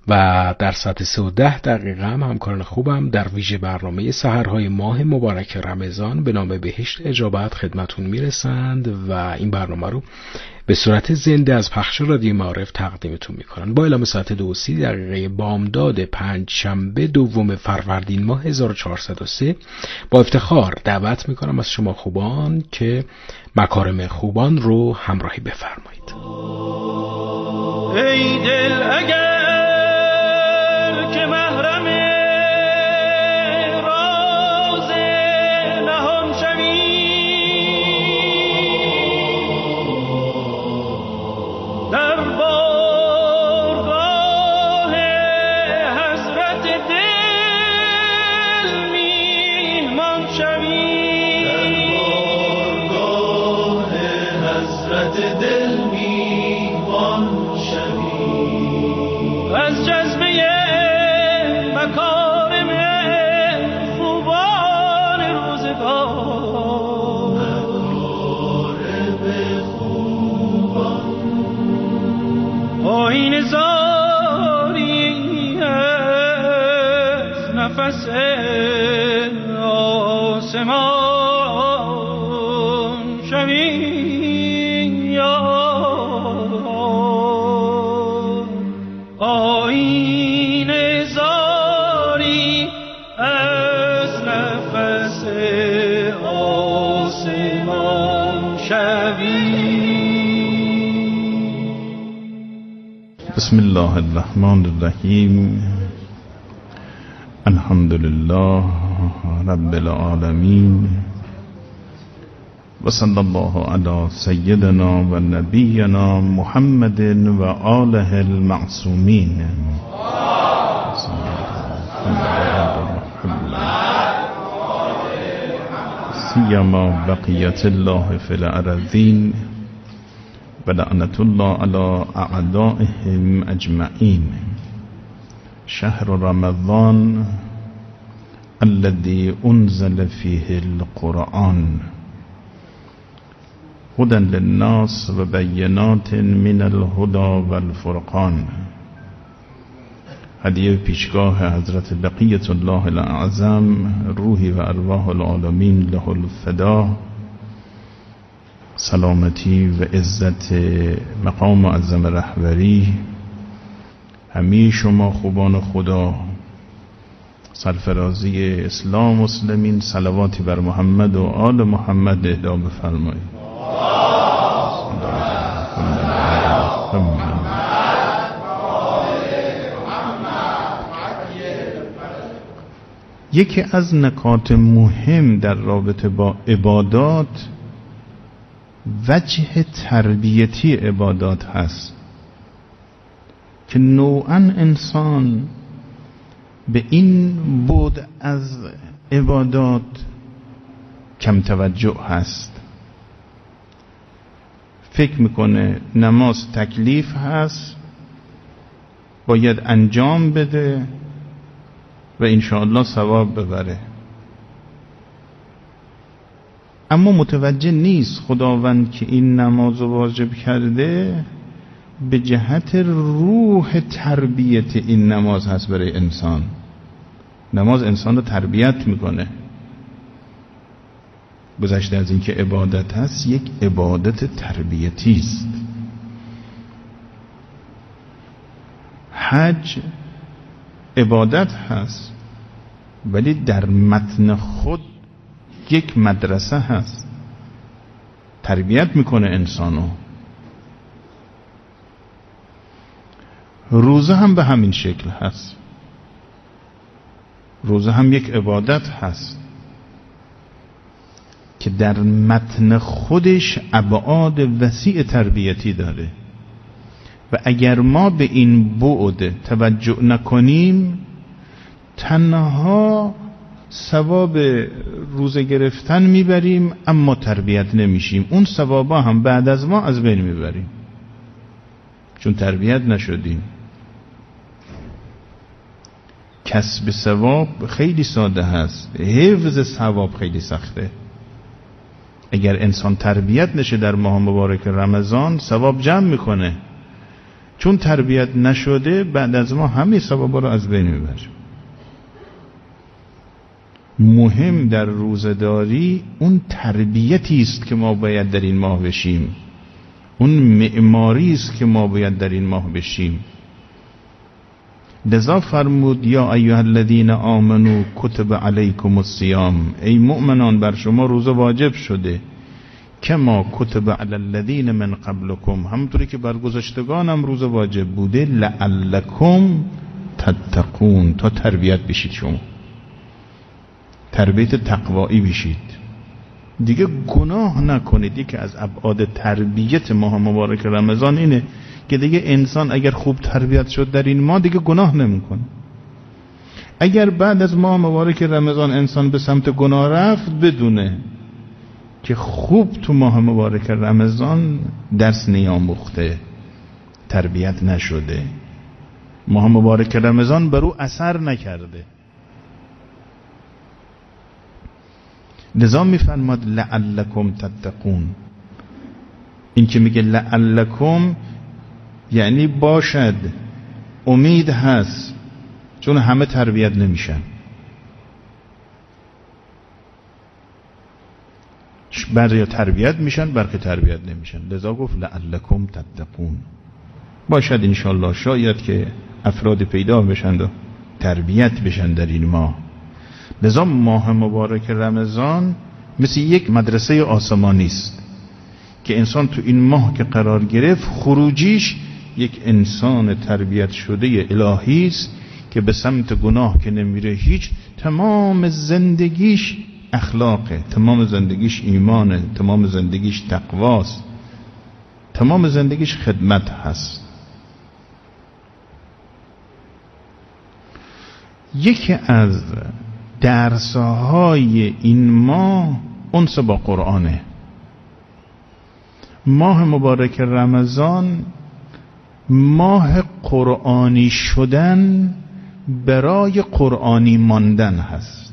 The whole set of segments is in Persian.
و در ساعت 3:10 هم همکاران خوبم در ویژه برنامه سحرهای ماه مبارک رمضان به نام بهشت اجابت خدمتون میرسند و این برنامه رو به صورت زنده از پخش رادیو معارف تقدیمتون میکنن با اعلام ساعت 2:30 بامداد پنجشنبه 2 فروردین ماه 1403. با افتخار دعوت میکنم از شما خوبان که مکارم خوبان رو همراهی بفرمایید. ای دل اگر که محرم راز نهان شوی، در بارگاه حضرت دل میهمان شوی، در بارگاه حضرت دل میهمان شوی، از جذبه مکارم خوبان روزگار، مکارم خوبان آیین زاری از نفس آسمان شوی، آیین زاری از نفس آسمان شوی. بسم الله الرحمن الرحیم. الحمد لله رب العالمین و صلی الله علی سیدنا و نبینا محمد و آله المعصومین. سیما بقیت الله فی الارضین و لعنت الله علی اعدائهم اجمعین. شهر رمضان الذي انزل فيه القرآن هدى للناس و بینات من الهدى والفرقان. هدیه پیشگاه حضرت بقیت الله الاعظم روحی و ارواح العالمین له الفدا، سلامتی و عزت مقام معظم رهبری همه شما خوبان خدا، سرفرازی اسلام مسلمین، صلواتی بر محمد و آل محمد اهدا بفرمایید. یکی از نکات مهم در رابطه با عبادات وجه تربیتی عبادات هست که نوعاً انسان به این بعد از عبادات کم توجه هست. فکر میکنه نماز تکلیف هست، باید انجام بده و انشاءالله ثواب ببره، اما متوجه نیست خداوند که این نماز واجب کرده به جهت روح تربیت این نماز هست برای انسان. نماز انسان رو تربیت میکنه. گذشته از این که عبادت هست، یک عبادت تربیتی است. حج عبادت هست ولی در متن خود یک مدرسه هست، تربیت میکنه انسانو. روزه هم به همین شکل هست. روزه هم یک عبادت هست که در متن خودش ابعاد وسیع تربیتی داره و اگر ما به این بعد توجه نکنیم تنها ثواب روزه گرفتن میبریم اما تربیت نمیشیم. اون ثوابا هم بعد از ما از بین میبریم چون تربیت نشدیم. کسب ثواب خیلی ساده هست، حفظ ثواب خیلی سخته. اگر انسان تربیت نشه در ماه مبارک رمضان ثواب جمع میکنه، چون تربیت نشده بعد از ما همه ثوابا رو از بین میبره. مهم در روزداری اون تربیتی است که ما باید در این ماه بشیم، اون معماری است که ما باید در این ماه بشیم. لذا فرمود یا ایها الذین آمنوا کتب علیکم الصیام، ای مؤمنان بر شما روزه واجب شده، کما کتب علی الذین من قبلکم، همونطوری که بر گذشتگانم روزه واجب بوده، لعلکم تتقون، تا تربیت بشید، شما تربیت تقوایی بشید، دیگه گناه نکنید. یکی از ابعاد تربیت ماه مبارک رمضان اینه که دیگه انسان اگر خوب تربیت شد در این ماه دیگه گناه نمیکنه. اگر بعد از ماه مبارک رمضان انسان به سمت گناه رفت، بدونه که خوب تو ماه مبارک رمضان درس نیاموخته، تربیت نشده، ماه مبارک رمضان بر او اثر نکرده. لذا میفرماد لعلکم تتقون. این که میگه لعلکم یعنی باشد، امید هست، چون همه تربیت نمیشن، بعضی تربیت میشن، برخی تربیت نمیشن. لذا گفت لعلکم تتقون، باشد انشالله شاید که افراد پیدا بشند و تربیت بشن در این ماه. لذا ماه مبارک رمضان مثل یک مدرسه آسمانی است که انسان تو این ماه که قرار گرفت، خروجیش یک انسان تربیت شده الهی است که به سمت گناه که نمیره هیچ، تمام زندگیش اخلاقه، تمام زندگیش ایمانه، تمام زندگیش تقواست، تمام زندگیش خدمت هست. یکی از درسهای این ماه انس با قرآنه. ماه مبارک رمضان ماه قرآنی شدن برای قرآنی ماندن هست.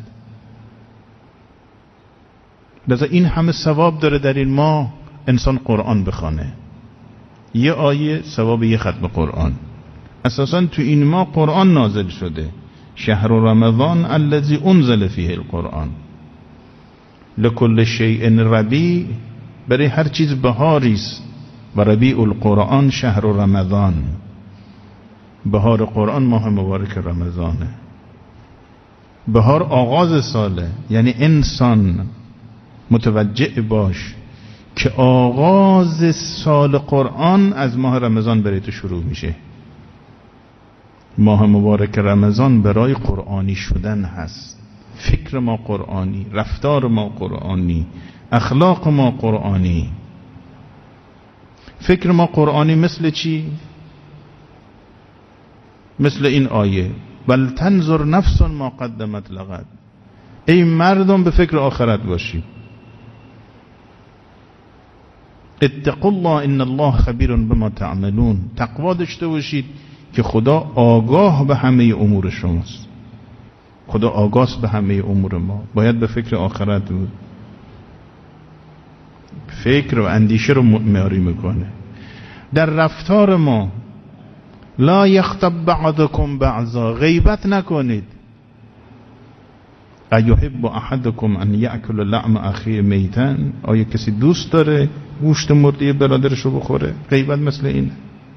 لذا این همه ثواب داره در این ماه انسان قرآن بخونه، یه آیه ثواب یه ختم قرآن. اساساً تو این ماه قرآن نازل شده، شهر رمضان الذی انزل فیه القرآن، لکل شیء ربیع، برای هر چیز بهاریست، و ربیع القرآن شهر رمضان، بهار قرآن ماه مبارک رمضانه. بهار آغاز ساله، یعنی انسان متوجه باش که آغاز سال قرآن از ماه رمضان برای تو شروع میشه. ماه مبارک رمضان برای قرآنی شدن هست. فکر ما قرآنی، رفتار ما قرآنی، اخلاق ما قرآنی. فکر ما قرآنی مثل چی؟ مثل این آیه بل تنظر نفس ما قدمت لغد. ای مردم به فکر آخرت باشید. اتقوا الله ان الله خبیر بما تعملون. تقوا داشته باشید که خدا آگاه به همه امور شماست. خدا آگاه به همه امور ما. باید به فکر آخرت بود. فکر و اندیشه رو معیاری میکنه. در رفتار ما لا یغتب بعضکم بعضا، غیبت نکنید. ایحب احدکم ان یأکل لحم اخیه میتا، آیا کسی دوست داره گوشت مرده برادرش رو بخوره؟ غیبت مثل اینه.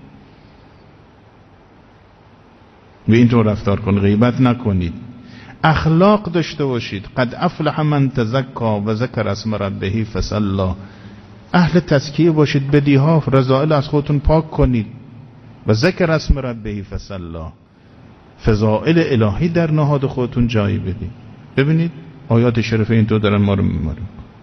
به اینطور رفتار کن، غیبت نکنید. اخلاق داشته باشید. قد افلح من تزکا و ذکر اسم ربه فصلی. اهل تزکیه باشید، بدیها رذائل از خودتون پاک کنید. و ذکر اسم ربه فصلی، فضائل الهی در نهاد خودتون جایی بدید. ببینید آیات شریفه اینطور دارن ما رو میمارن.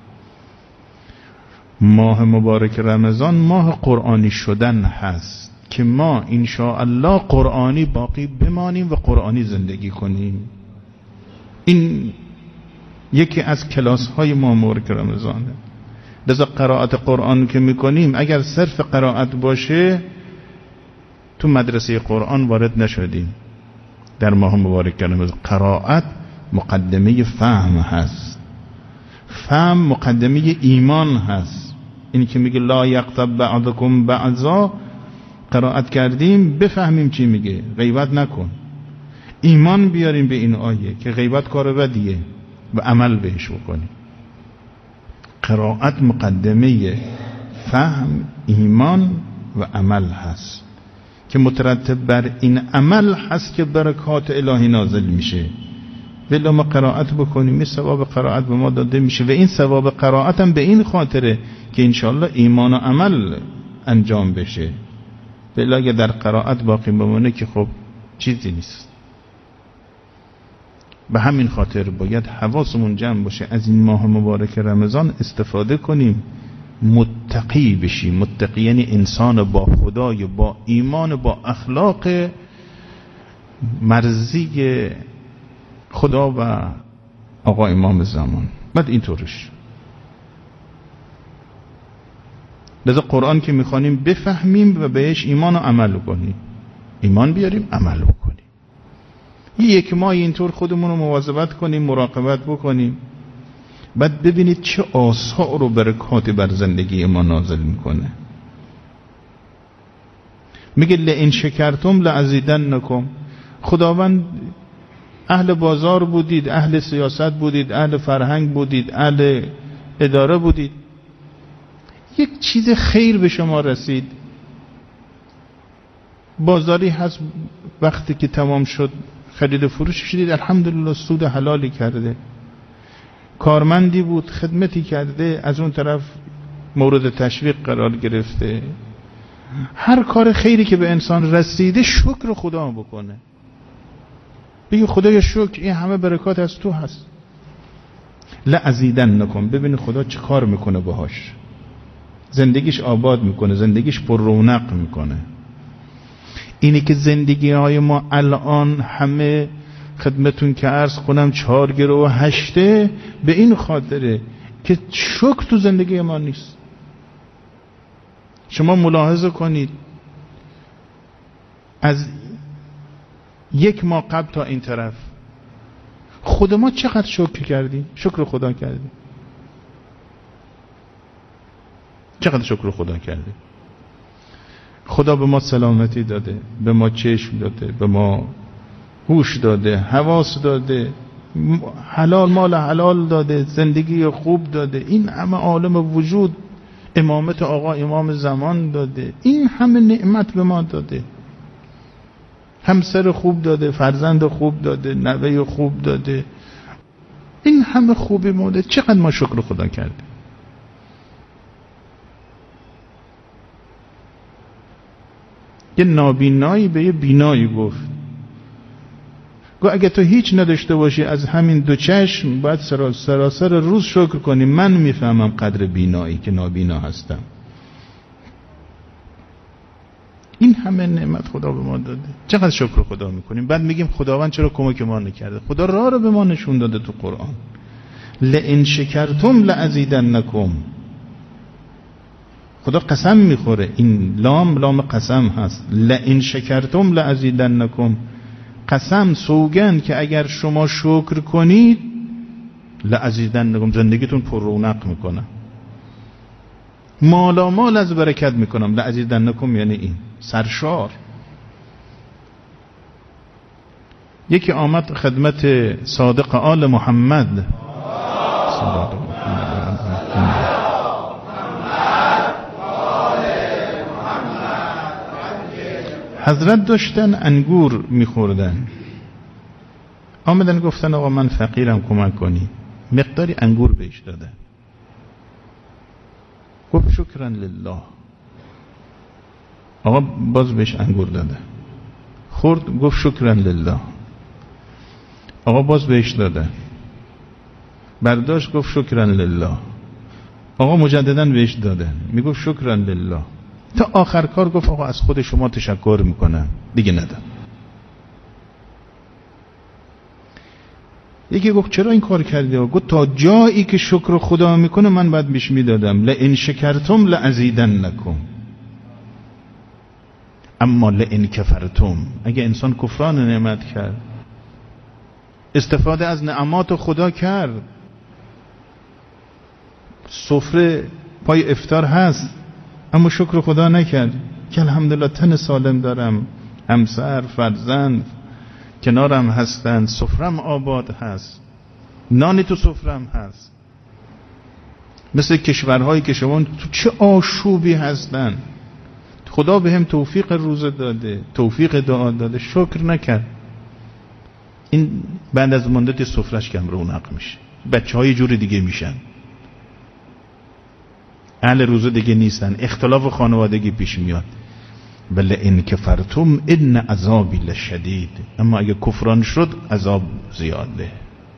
ماه مبارک رمضان ماه قرآنی شدن هست که ما انشاءالله قرآنی باقی بمانیم و قرآنی زندگی کنیم. این یکی از کلاس های ماه مبارک رمضانه. لذا قرائت قرآن که میکنیم اگر صرف قرائت باشه تو مدرسه قرآن وارد نشدیم. در ماه مبارک رمضان قرائت مقدمه فهم هست، فهم مقدمه ایمان هست. این که میگه لا یغتب بعضکم بعضا، قرائت کردیم بفهمیم چی میگه. غیبت نکن، ایمان بیاریم به این آیه که غیبت کار بدیه و عمل بهش بکنیم. قرائت مقدمه فهم، ایمان و عمل هست که مترتب بر این عمل هست که برکات الهی نازل میشه. ولی ما قرائت بکنیم این ثواب قرائت به ما داده میشه و این ثواب قرائت هم به این خاطره که انشاءالله ایمان و عمل انجام بشه. ولی اگه در قرائت باقی بمونه که خب چیزی نیست. به همین خاطر باید حواسمون جمع باشه، از این ماه مبارک رمضان استفاده کنیم، متقی بشیم. متقی یعنی انسان با خدای، با ایمان، با اخلاق مرضی خدا و آقا امام زمان. بعد اینطورش لذا قرآن که میخوانیم بفهمیم و بهش ایمان و عمل کنیم، ایمان بیاریم عمل بکنیم. یک ماه اینطور خودمون رو مواظبت کنیم، مراقبت بکنیم، بعد ببینید چه آثار و برکاتی بر زندگی ما نازل میکنه. میگه لئن شکرتم لازیدنکم. خداوند اهل بازار بودید، اهل سیاست بودید، اهل فرهنگ بودید، اهل اداره بودید، یک چیز خیر به شما رسید، بازاری هست، وقتی که تمام شد خرید فروش شدید، الحمدلله سود حلالی کرده. کارمندی بود خدمتی کرده، از اون طرف مورد تشویق قرار گرفته. هر کار خیری که به انسان رسیده شکر خدا بکنه، بگی خدایا شکر این همه برکات از تو هست. لازیدنکم. ببین خدا چه کار میکنه باهاش، زندگیش آباد میکنه، زندگیش پر رونق میکنه. اینی که زندگی های ما الان همه خدمتون که عرض کنم 4 گرو و 8 به این خاطره که شکر تو زندگی ما نیست. شما ملاحظه کنید از 1 ماه قبل تا این طرف خود ما چقدر شکر کردیم، شکر خدا کردیم، چقدر شکر خدا کردیم. خدا به ما سلامتی داده، به ما چشم داده، به ما هوش داده، حواس داده، حلال مال حلال داده، زندگی خوب داده، این همه عالم وجود، امامت آقا امام زمان داده، این همه نعمت به ما داده، همسر خوب داده، فرزند خوب داده، نوه خوب داده، این همه خوبی ما داده. چقدر ما شکر خدا کردیم. یه نابینایی به یه بینایی گفت اگه تو هیچ نداشته باشی از همین 2 چشم باید سراسر روز شکر کنی. من میفهمم قدر بینایی که نابینا هستم. این همه نعمت خدا به ما داده، چقدر شکر خدا میکنیم. بعد میگیم خداوند چرا کمک ما نکرده؟ خدا راه رو به ما نشون داده تو قرآن. لئن شکرتم لازیدنکم. خدا قسم میخوره، این لام قسم هست. لئن شکرتم لازیدنکم، قسم، سوگند که اگر شما شکر کنید لازیدنکم، زندگیتون پر رونق میکنم، مالا مال از برکت میکنم. لازیدنکم یعنی این سرشار. یکی آمد خدمت صادق آل محمد حضرت داشتن انگور میخوردن، آمدن گفتن آقا من فقیرم کمک کنی، مقداری انگور بهش دادن. گفت شکرا لله. آقا باز بهش انگور داده، خورد، گفت شکرا لله. آقا باز بهش داده، برداشت، گفت شکرا لله. آقا مجددا بهش داده، میگفت شکرا لله. تا آخر کار گفت آقا از خود شما تشکر میکنم، دیگه ندم. یکی گفت چرا این کار کردی؟ گفت تا جایی که شکر خدا میکنه من بعد بهش میدادم. لئن شکرتم لازیدنکم. اما لئن کفرتم، اگه انسان کفران نعمت کرد، استفاده از نعمات خدا کرد، سفره پای افطار هست اما شکر خدا نکرد، که الحمدلله تن سالم دارم، همسر، فرزند کنارم هستن، سفرم آباد هست، نانی تو سفرم هست. مثل کشورهایی که شما تو چه آشوبی هستن، خدا به هم توفیق روزه داده، توفیق دعا داده، شکر نکرد. این بعد از مدت سفرش کم رونق میشه، بچه های جور دیگه میشن، اهل روزه دیگه نیستن، اختلاف خانوادگی پیش میاد. بله این کفرتم ان عذابی لشدید، اما اگه کفران شد عذاب زیاده.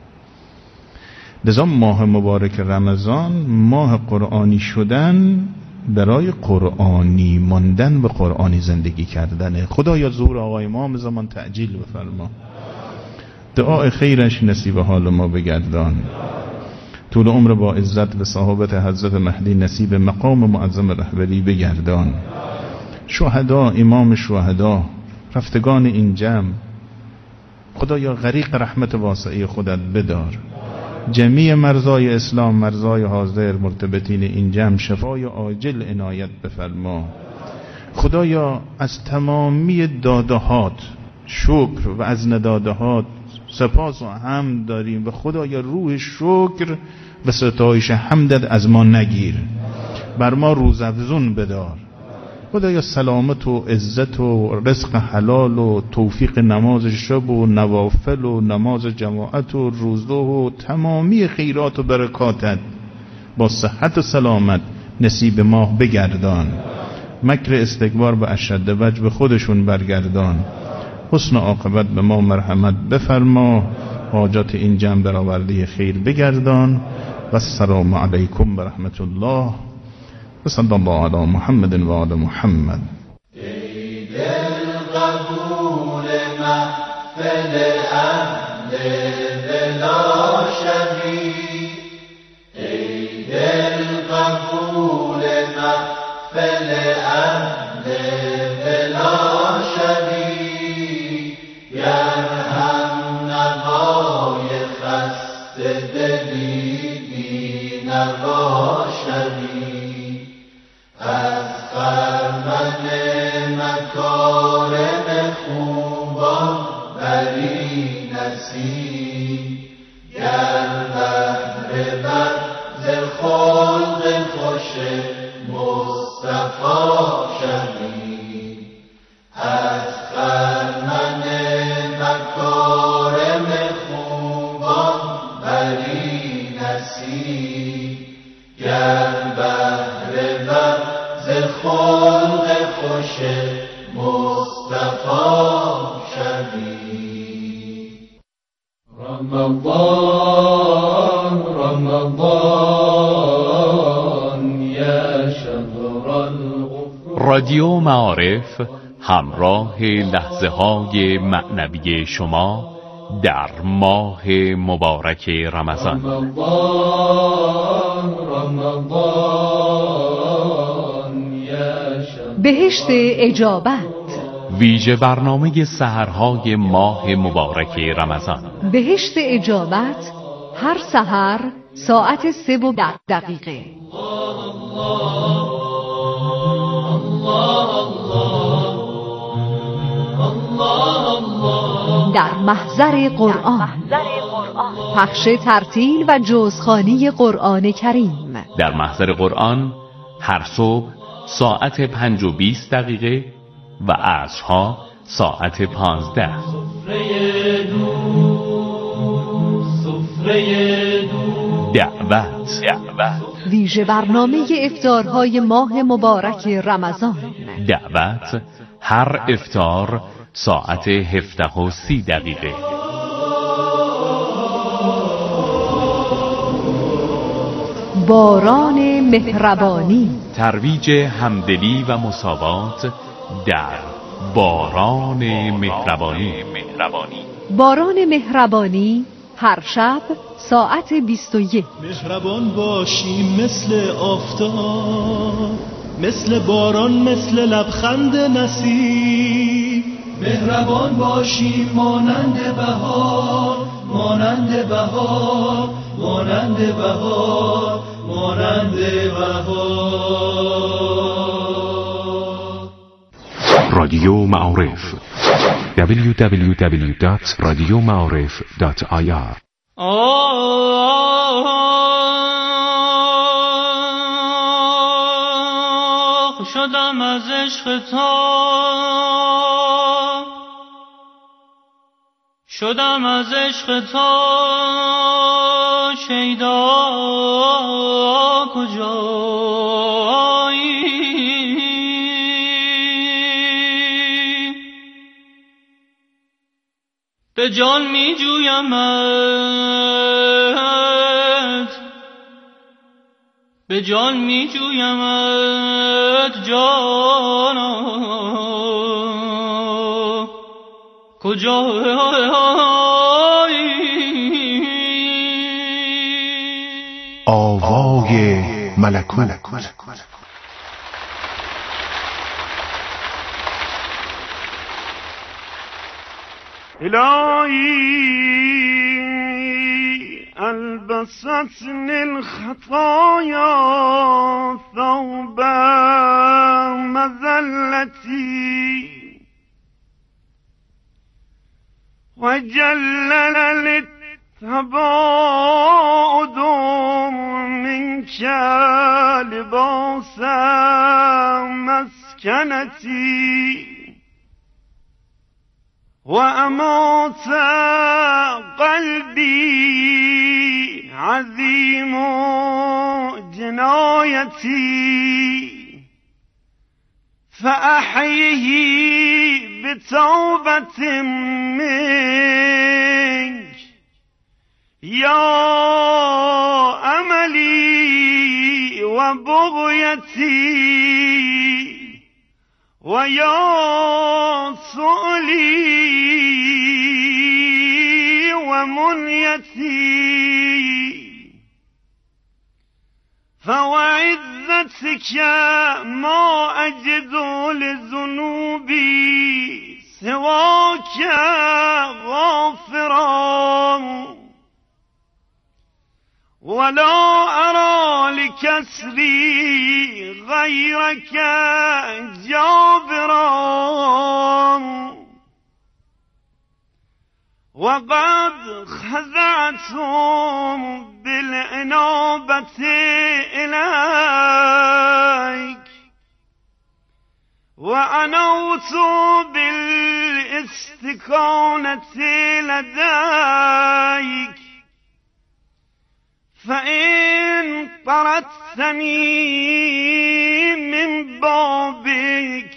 لذا ماه مبارک رمضان ماه قرآنی شدن برای قرآنی ماندن و قرآنی زندگی کردنه. خدایا ظهور آقای امام زمان تعجیل بفرما، دعای خیرش نصیب حال ما بگردان، طول عمر با عزت و صحابت حضرت مهدی نصیب مقام معظم رهبری بگردان. شهدا، امام شهدا، رفتگان این جمع خدایا غریق رحمت واسعه خودت بدار. جمیع مرزای اسلام، مرزای حاضر، مرتبطین این جمع شفای عاجل عنایت بفرما. خدایا از تمامی دادهات شکر و از ندادهات سپاس و حمد داریم و خدایا روح شکر و ستایش حمدت از ما نگیر، بر ما روزافزون بدار. خدایا سلامت و عزت و رزق حلال و توفیق نماز شب و نوافل و نماز جماعت و روزه و تمامی خیرات و برکاتت با صحت و سلامت نصیب ما بگردان. مکر استکبار به اشد وجه به خودشون برگردان. حسن عاقبت به ما مرحمت بفرما. حاجات این جمع برآورده خیر بگردان. و السلام علیکم و رحمت الله و صلی الله علی محمد و آل محمد. ای دل قبول محفل اهل بلا شوی، ای دل قبول محفل اهل بلا شوی، گر هم نوای خسته دلی بی نوا شوی، از خرمن مکارم خوبان بری نصیب، گر بهره بر ز خلق خوش مصطفی شوی، از خرمن مکارم خوبان بری نصیب، گر بهره بر ز خلق خوش مصطفی شوی. رمضان رمضان یا شهر الغفران. رادیو معارف همراه لحظه های معنوی شما در ماه مبارک رمضان. بهشت اجابت، ویژه برنامه سحرهای ماه مبارک رمضان. بهشت اجابت هر سحر ساعت 3:10. در محضر قرآن، پخش ترتیل و جزخوانی قرآن کریم. در محضر قرآن هر صبح ساعت 5:20 و عصرها ساعت 15. دعوت ویژه برنامه افطارهای ماه مبارک رمضان. دعوت هر افطار ساعت 17:30. باران مهربانی، ترویج همدلی و مساوات در باران مهربانی. باران مهربانی هر شب ساعت 21. مهربان باشیم مثل آفتاب، مثل باران، مثل لبخند نسیم. مهربان باشیم مانند بهار، مانند بهار، مانند بهار، مانند بهار. رادیو معارف www.radiomaarif.ir شدم از عشق تا شیدا کجایی به جان می جویمت جانا کجایی آوای ملکوت إلهي ألبستني الخطايا ثوب مذلتي وجلل للتباعد منك لباس مسكنتي وأمات قلبي عظيم جنايتي فأحيه بتوبة منك يا أملي وبغيتي ويا سؤلي ومنيتي فوعزتك ما أجد لذنوبي سواك غافرا ولا أرى لكسري غيرك جابرا وقد خضعتم بالإنابة إليك وأنوت بالاستكانة لديك فإن طردتني من بابك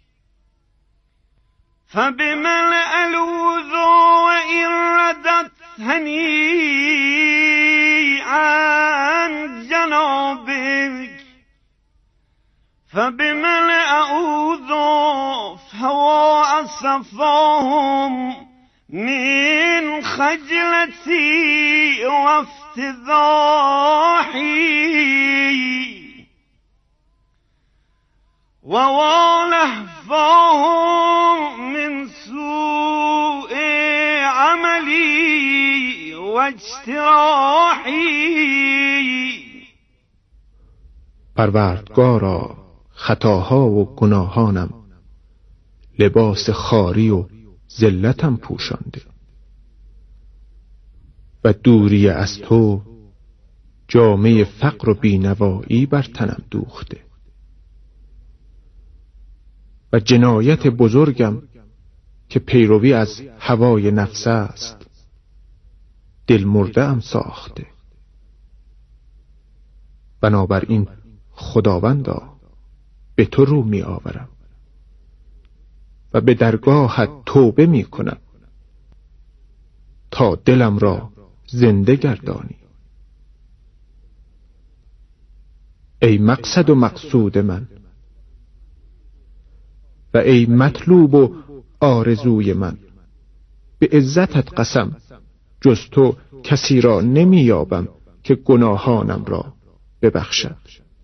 فبمن ألوذ وإن رددتني عن جنابك فبمن أعوذ فهو أصفاهم من خجلتي وافتضاحي ووالهفاهم من سوء عملي واجتراحي. پروردگارا خطاها و گناهانم لباس خواری و ذلتم پوشانده و دوری از تو جامه فقر و بینوایی بر تنم دوخته و جنایت بزرگم که پیروی از هوای نفس است دل مرده ام ساخته. بنابراین خداوندا به تو رو می آورم و به درگاهت توبه می کنم تا دلم را زنده گردانی. ای مقصد و مقصود من و ای مطلوب و آرزوی من، به عزتت قسم جز تو کسی را نمی یابم که گناهانم را ببخشد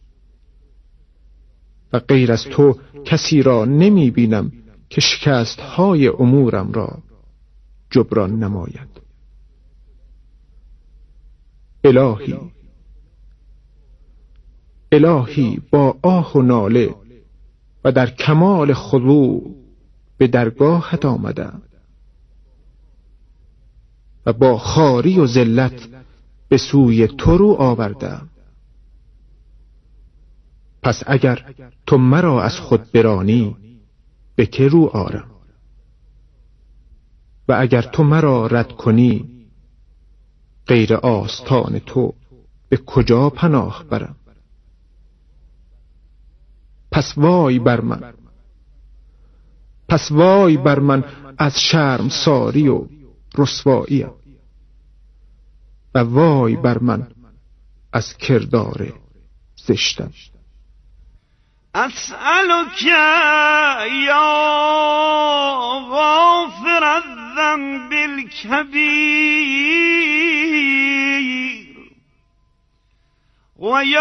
و غیر از تو کسی را نمی بینم که شکست های امورم را جبران نماید. الهی با آه و ناله و در کمال خضوع به درگاهت آمدم و با خواری و ذلت به سوی تو رو آوردم. پس اگر تو مرا از خود برانی به که رو آرم؟ و اگر تو مرا رد کنی غیر آستان تو به کجا پناه برم؟ پس وای بر من از شرمساری و رسواییم و وای بر من از کردار زشتم. اسألك یا غافر الذنب الكبیر و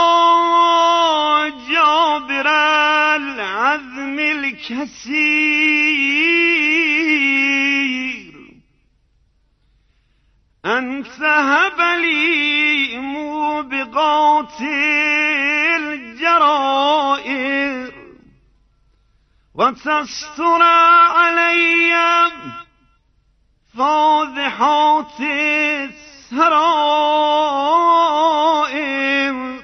یا جابر العظم الكثیر ان تهب لی موبقات الجرائر و تستر علی فاضحات السرائر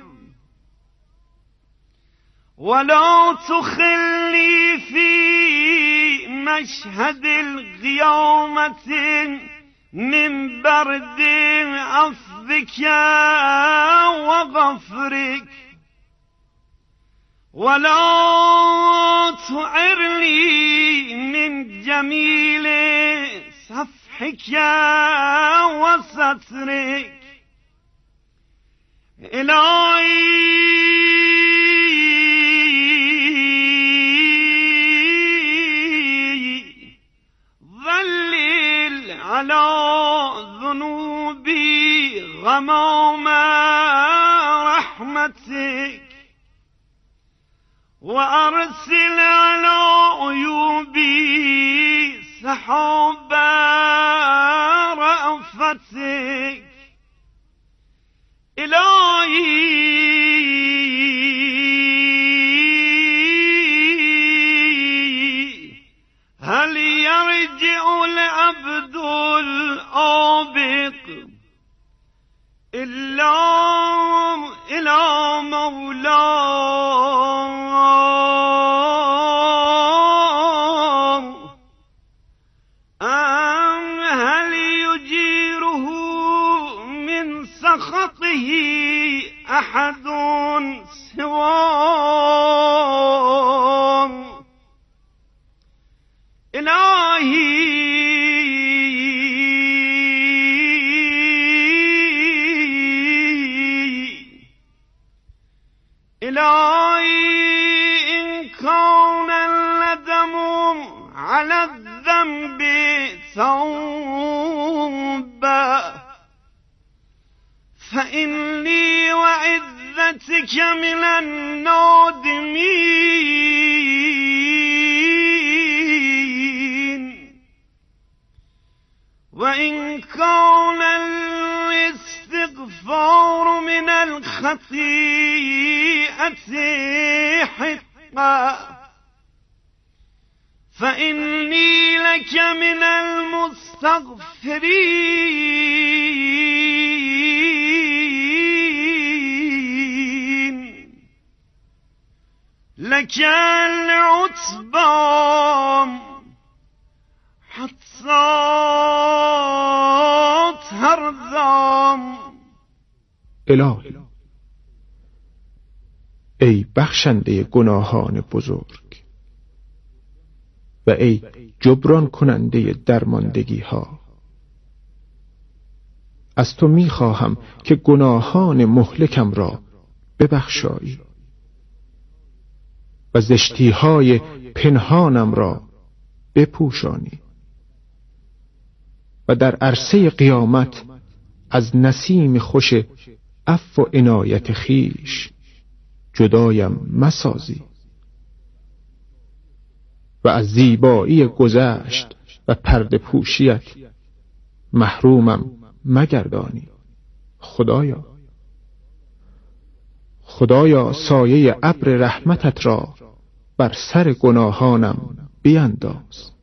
ولا تخلي في مشهد القيامة من برد عفوك وغفرك ولا تعرني من جميل صفحك وسترك إلهي ظلل على ذنوبي غمام رحمتك وأرسل على عيوبي سحاب رأفتك إلهي هل يرجع العبد الآبق إلا إلى مولاه أم هل يجيره من سخطه أحد سواه إلهي إن كان الندم على الذنب توبة فإني وعزتك من النادمين وإن كان الاستغفار من الخطيئة حقا فإني لك من المستغفرين لك العتبى حتى ترضى. الهی ای بخشنده گناهان بزرگ و ای جبران کننده درماندگی ها، از تو میخواهم که گناهان مهلکم را ببخشایی و زشتی های پنهانم را بپوشانی و در عرصه قیامت از نسیم خوش عفو و عنایت خیش جدایم مسازی و از زیبایی گذشت و پرده پوشیت محرومم مگردانی. خدایا سایه ابر رحمتت را بر سر گناهانم بینداز.